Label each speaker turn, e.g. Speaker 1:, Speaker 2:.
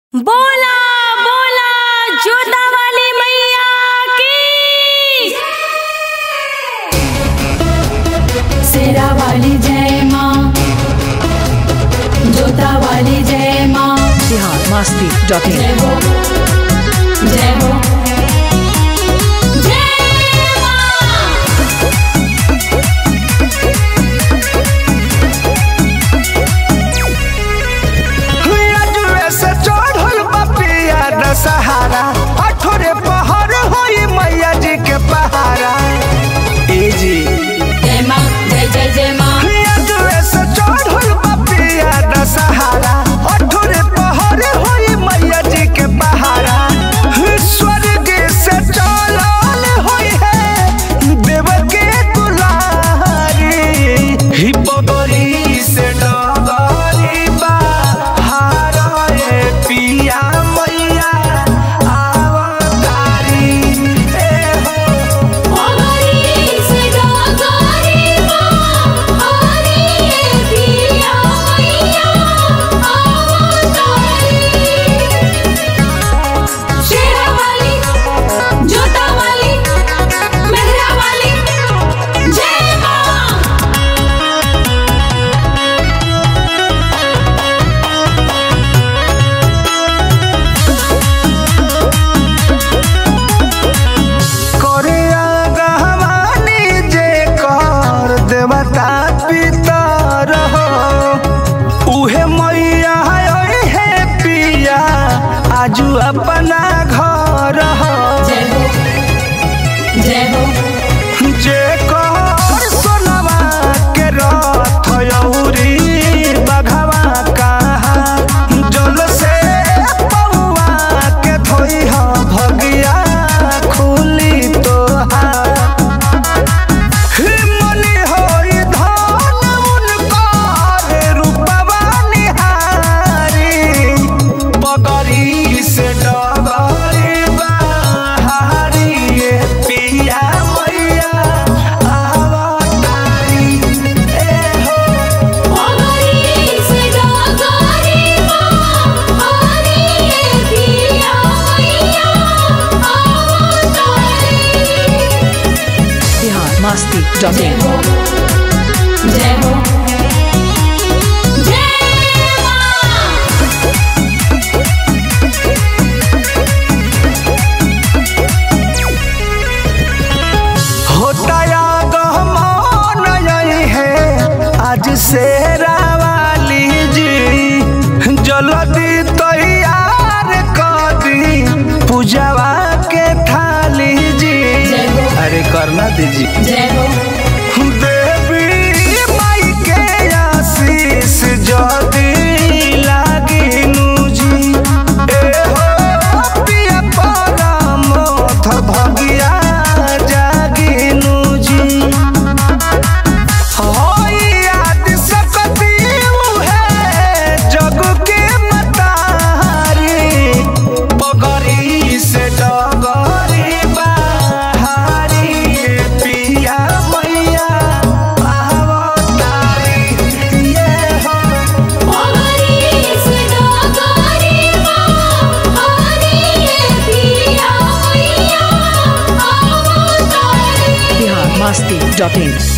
Speaker 1: बोला बोला जोता वाली मैया की।
Speaker 2: शेरा वाली जय माँ, जोता वाली जय माँ।
Speaker 3: biharmasti.in
Speaker 2: जय हो जय हो
Speaker 1: जय माँ।
Speaker 4: सहारा अठोरे पहर होई मैया जी के पहारा ए जी
Speaker 2: जय माँ, जय जय जय माँ।
Speaker 4: से चढ़ल बपिया दशहरा अठोरे पहर होई मैया जी के पहारा स्वर्ग से चलल होई है देव के दुलारी ही बबरी से डगरी बाहर ए पिया मैया आजू अपना घर
Speaker 2: जय हो जय हो
Speaker 4: जे कर सोनवा के रथ यौरी बघवा कहा जल से पौआ के धोई ह भगिया खुली तोहार मनी होई धन उनकर रूपवा निहारी बगरी से डगरी बहारी पिया मैया आवतारी ए हो
Speaker 3: biharmasti.in
Speaker 2: जय हो जय हो
Speaker 1: जय माँ।
Speaker 4: होता याद मन यही है आज से रावाली जी जल्दी तैयार कर दी पूजवा के थाली जी
Speaker 2: जय हो
Speaker 4: अरे करना दीजिए
Speaker 2: जय हो
Speaker 4: देवी माई के आशीष जदी लागी नूजी ए हो पिया परमथ भगिया जागी नूजी होई आदि सकती है जग के मतारी बगरी से डगरी बहारी पिया मैया आवतारी ये हो
Speaker 3: biharmasti.in